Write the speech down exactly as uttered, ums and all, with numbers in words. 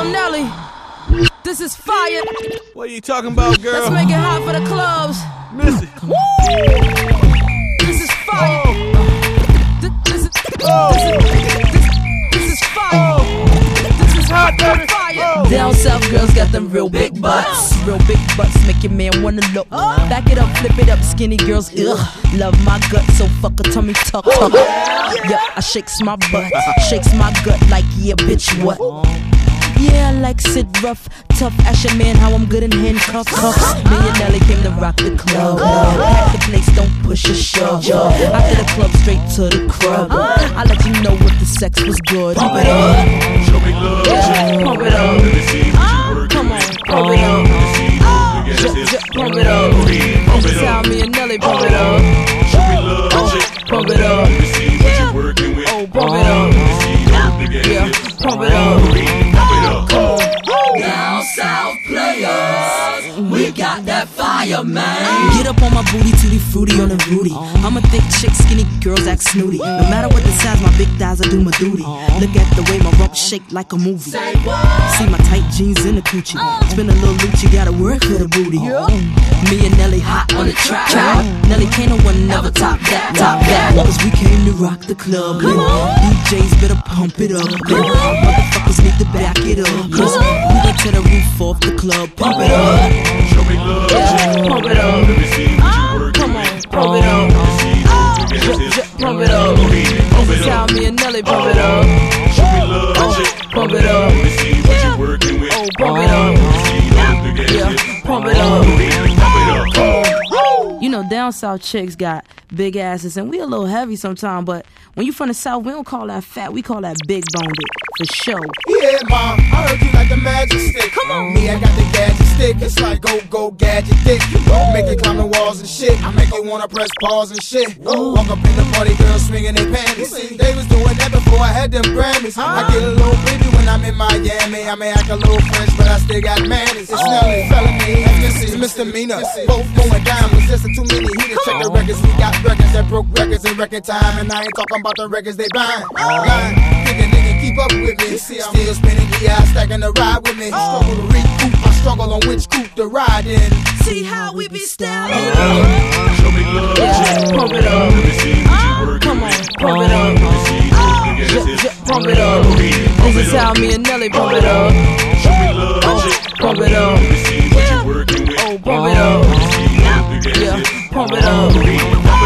Yo, Nelly, this is fire. What are you talking about, girl? Let's make it hot for the clubs. Missy. Woo! This is fire. Oh. This, this is, Oh. this is, this, this is fire. This is hot, baby. Oh. Down south girls got them real big butts. Real big butts make your man wanna look. Back it up, flip it up, skinny girls, ugh. Love my gut, so fuck a tummy tuck, tuck. Yeah, I shakes my butt, shakes my gut like, yeah, bitch, what? Yeah, I like sit rough, tough, ask your man how I'm good in handcuffs. Me and Nelly came to rock the club. Pack the place, don't push a shove. After the club, straight to the crib. I let you know if the sex was good. Pump it up, Show me love. yeah, pump it up. Let me see what you working Come on, with. pump it up. Let me see who you J- get j- this. Pump it up. Pump This it is how up. me and Nelly pump it up. Show me love. Pump it up. Let me see what you working with. Oh, pump it up. Let me see who you get Yeah, this. pump it up. Pump it up. Come on. Down south players, we got that fire, man. Get up on my booty, tutti fruity on the booty. I'm a thick chick, skinny girls act snooty. No matter what the size, my big thighs, I do my duty. Look at the way my rump shake like a movie. See my tight jeans in the coochie. Spin a little loot, you gotta work for the booty. Me and Nelly hot on the track. Nelly can't no one never top that, top that. Cause we came to rock the club. D Js better pump it up. Motherfuckers need to back it up. Cause we went to the roof off the club. Pump it up. Show me love. Yeah, pump it up. Let me see what you working Come on, with. pump it up. Let me see who you J- get j- this. Pump it up. Pump This it is how up. me and Nelly pump it up. Show me love. Pump it up. Let me see what you working with. Oh, pump it up. Let me see who you get Yeah, this. pump it up. Pump it up. You know, down south chicks got big asses, and we a little heavy sometimes, but when you from the south, we don't call that fat, we call that big boned, for sure. Yeah, mom, I heard you like the magic stick. Come on. Me, I got the gadget stick. It's like go, go, gadget dick. Make it climb the walls and shit. I make it wanna press pause and shit. Walk up in the party, girls swinging their panties. They was doing that before I had them Grammys. I get a little baby when I'm in Miami. I may act a little French, but I still got manners. It's Nelly, felony, it's misdemeanor. Both going down, resisting too many heaters. Check the records, we got records that broke records in record time. And I ain't talking about the records they buying. Line, nigga, nigga, keep up with me. Still spinning E I, stacking the ride with me. Struggle to recoup, I struggle on which coupe to ride in. See how we be styling? Show me love. Yeah, pump it up. Let me see what you working Come on, with. pump it up. Let me see who you J- get j- this. Pump it up. Pump This is it how up. me and Nelly pump it up. Show me love. Pump it up. Let me see what you working with. Oh, pump it up. Let me see who you get Yeah, this. pump it up. Pump